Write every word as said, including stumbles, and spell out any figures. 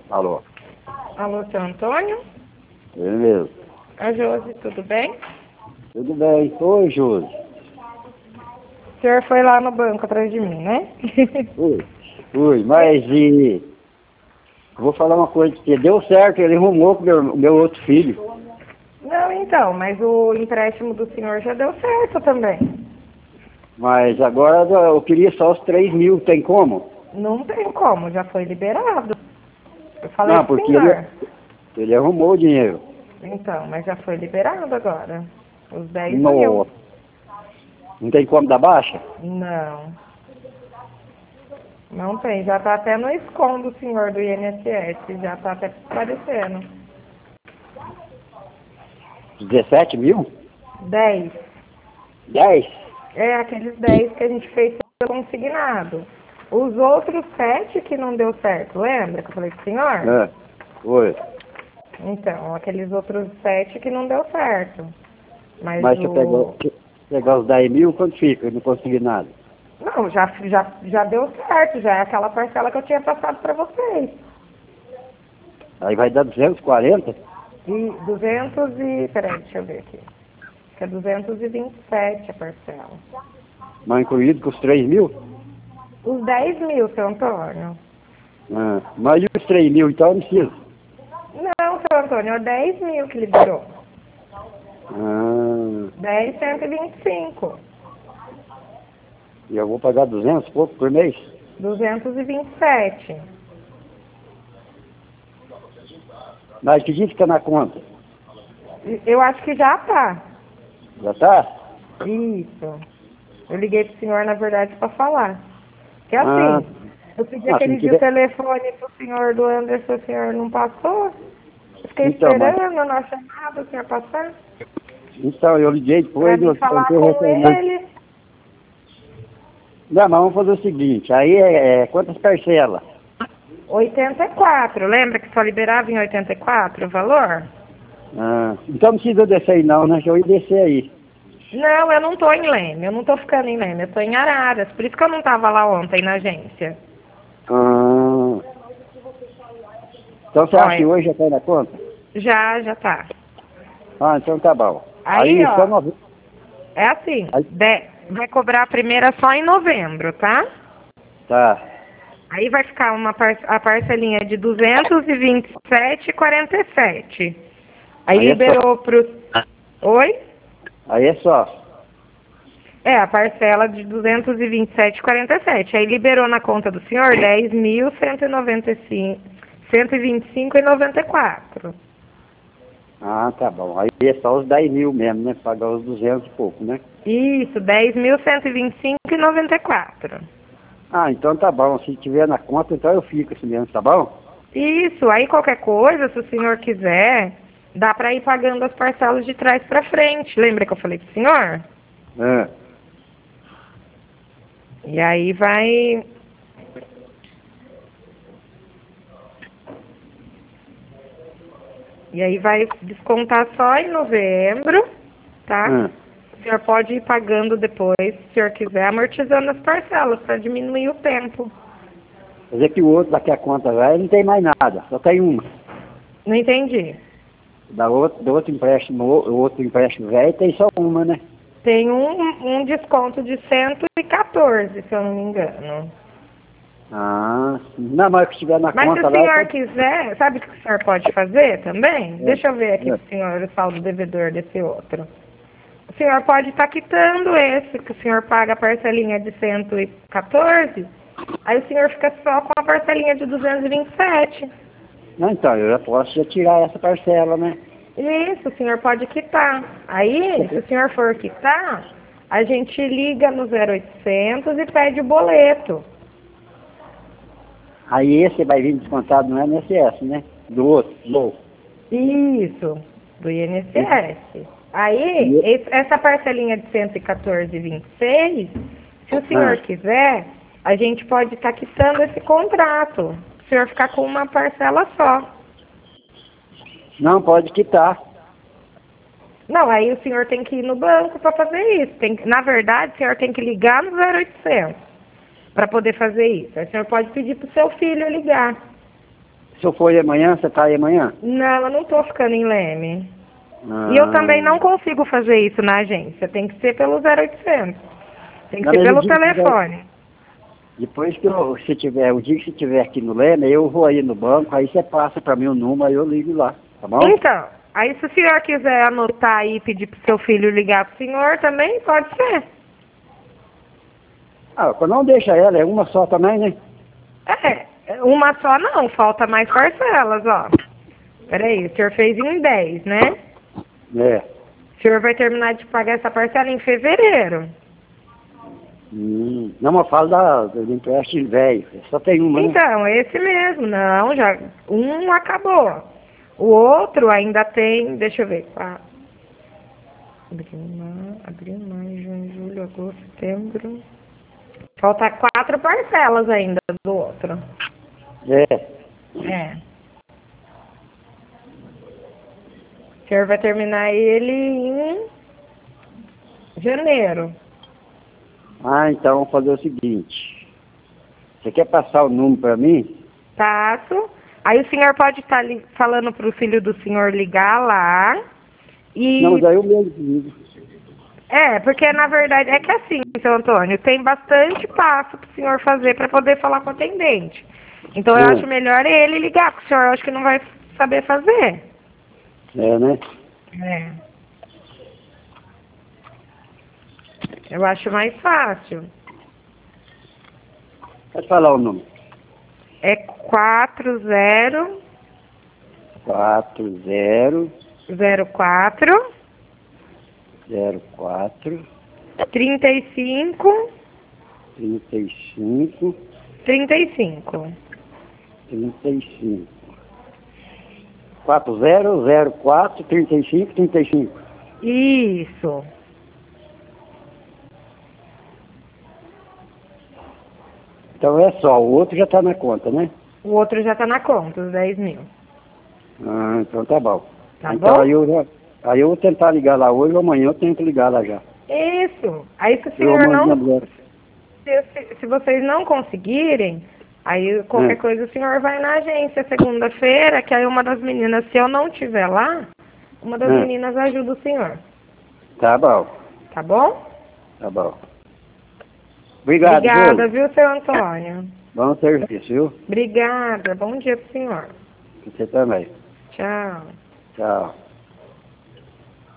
Alô? Alô, seu Antônio? Ele mesmo. A Josi, tudo bem? Tudo bem. Oi, Júlio. O senhor foi lá no banco atrás de mim, né? Oi. Oi, mas e... Vou falar uma coisa pra você. Deu certo, ele arrumou com o meu, meu outro filho. Não, então, mas o empréstimo do senhor já deu certo também. Mas agora eu queria só os três mil, tem como? Não tem como, já foi liberado. Eu falei Não, pro porque ele, senhor. ele arrumou o dinheiro. Então, mas já foi liberado agora. Os dez mil. Nossa. Não tem como dar baixa? Não. Não tem, já tá até no escom do senhor do I N S S, já tá até aparecendo. dezessete mil? dez. dez? É aqueles dez que a gente fez consignado. Os outros sete que não deu certo, lembra que eu falei pro senhor? É. Oi. Então, aqueles outros sete que não deu certo. Mas, Mas se eu pegar, o... se eu pegar os dez mil, quanto fica? Eu não consegui nada. Não, já, já, já deu certo, já é aquela parcela que eu tinha passado para vocês. Aí vai dar duzentos e quarenta? E duzentos e... Peraí, deixa eu ver aqui. Acho que é duzentos e vinte e sete a parcela. Mas incluído com os três mil? Os dez mil, seu Antônio. Ah, mas e os três mil, então não precisa. Não, seu Antônio, é dez mil que liberou. Ah, dez, cento e vinte e cinco. e eu vou pagar duzentos e pouco por mês? duzentos e vinte e sete. Mas que dia fica na conta? Eu acho que já tá. Já tá? Isso. Eu liguei pro senhor, na verdade, para falar. Que Ah, assim, eu pedi ah, se não aquele dia o tiver... telefone pro senhor do Anderson, o senhor não passou. Eu fiquei Então, mas... esperando na chamada o senhor passar. Então, eu liguei Pra depois, mim eu falar tentei com retornar. ele. Não, mas vamos fazer o seguinte, aí é, é quantas parcelas? oitenta e quatro. Lembra que só liberava em oitenta e quatro o valor? Ah, então não precisa descer aí não, né? Que eu ia descer aí. Não, eu não tô em Leme. Eu não tô ficando em Leme. Eu tô em Araras. Por isso que eu não tava lá ontem na agência. Ah, então você acha que Olha, hoje já tá na conta? já, já tá. Ah, então tá bom. Aí, Aí só ó, nove... é assim, Aí, de- vai cobrar a primeira só em novembro, tá? tá. Aí vai ficar uma par a parcelinha de duzentos e vinte e sete reais e quarenta e sete. Aí Aí é só. liberou pro... Oi? Aí é só. É, a parcela de duzentos e vinte e sete reais e quarenta e sete. Aí liberou na conta do senhor dez mil cento e noventa e cinco, cento e vinte e cinco reais e noventa e quatro. Ah, tá bom. Aí é só os dez mil mesmo, né? Pagar os duzentos e pouco, né? Isso, dez mil cento e vinte e cinco reais e noventa e quatro. Ah, então tá bom. Se tiver na conta, então eu fico assim mesmo, tá bom? Isso, aí qualquer coisa, se o senhor quiser, dá para ir pagando as parcelas de trás para frente. Lembra que eu falei pro senhor? É. E aí vai... E aí vai descontar só em novembro, tá? É. O senhor pode ir pagando depois, se o senhor quiser, amortizando as parcelas para diminuir o tempo. Quer dizer que o outro daqui a conta velha não tem mais nada, só tem uma. Não entendi. Da outro, do outro empréstimo, o outro empréstimo velho tem só uma, né? Tem um, um desconto de cento e quatorze, se eu não me engano. Ah, não, mas que tiver na Mas se conta o lá... senhor Eu... quiser, sabe o que o senhor pode fazer também? É. Deixa eu ver aqui É. pro senhor o saldo devedor desse outro. O senhor pode estar quitando esse, que o senhor paga a parcelinha de cento e quatorze, aí o senhor fica só com a parcelinha de duzentos e vinte e sete. Não, então, eu já posso já tirar essa parcela, né? Isso, o senhor pode quitar. Aí, se o senhor for quitar, a gente liga no zero oitocentos e pede o boleto. Aí esse vai vir descontado no I N S S, né? Do outro, do. Isso, do I N S S. Aí, esse- essa parcelinha de cento e quatorze e vinte e seis, se o senhor Ah, quiser, a gente pode estar quitando esse contrato. O senhor ficar com uma parcela só. não, pode quitar. Não, aí o senhor tem que ir no banco para fazer isso. Tem, na verdade, o senhor tem que ligar no zero oitocentos para poder fazer isso. Aí o senhor pode pedir para o seu filho ligar. Se eu for aí amanhã, você tá aí amanhã? Não, eu não tô ficando em Leme. Ah, E eu também não consigo fazer isso na agência. Tem que ser pelo zero oitocentos. Tem que não, ser mas o pelo dia que tiver- telefone. depois que eu, se tiver, o dia que você estiver aqui no Leme, eu vou aí no banco, aí você passa pra mim o número, aí eu ligo lá, tá bom? Então, aí se o senhor quiser anotar aí e pedir pro seu filho ligar pro senhor também, pode ser. Ah, não deixa ela, é uma só também, né? É, uma só não, falta mais parcelas, ó. Peraí, o senhor fez em dez, né? É. O senhor vai terminar de pagar essa parcela em fevereiro. Hum, não, mas fala da, do empréstimo velho, só tem uma, né? Então, é esse mesmo, não, já, um acabou. O outro ainda tem, deixa eu ver, quatro. Abril, maio, abril, maio, junho, julho, agosto, setembro. Falta quatro parcelas ainda do outro. É. É. O senhor vai terminar ele em janeiro. Ah, então vamos fazer o seguinte. Você quer passar o número pra mim? Passo. Aí o senhor pode estar falando para o filho do senhor ligar lá. E Não, mas aí eu mesmo ligo. é, porque na verdade é que assim, seu Antônio, tem bastante passo para o senhor fazer para poder falar com o atendente. Então eu É. acho melhor ele ligar, porque o senhor acho que não vai saber fazer. É, né? É. Eu acho mais fácil. Pode falar o número. É quatro zero quatro zero zero quatro zero quatro trinta e cinco trinta e cinco trinta e cinco. trinta e cinco. quatro zero zero quatro trinta e cinco trinta e cinco. Isso. Então é só, o outro já está na conta, né? O outro já tá na conta, os dez mil. Ah, então tá bom. Tá então bom? aí eu, já, aí eu vou tentar ligar lá hoje ou amanhã eu tento ligar lá já. Isso. Aí se o Eu senhor mando não. minha mulher. Se, se, se vocês não conseguirem, aí qualquer É. coisa o senhor vai na agência segunda-feira, que aí uma das meninas, se eu não estiver lá, uma das É. meninas ajuda o senhor. Tá bom, Tá bom? tá bom. Obrigado, Obrigada, viu? viu, seu Antônio? Bom serviço, viu? Obrigada. Bom dia pro senhor. Você também. Tchau. Tchau.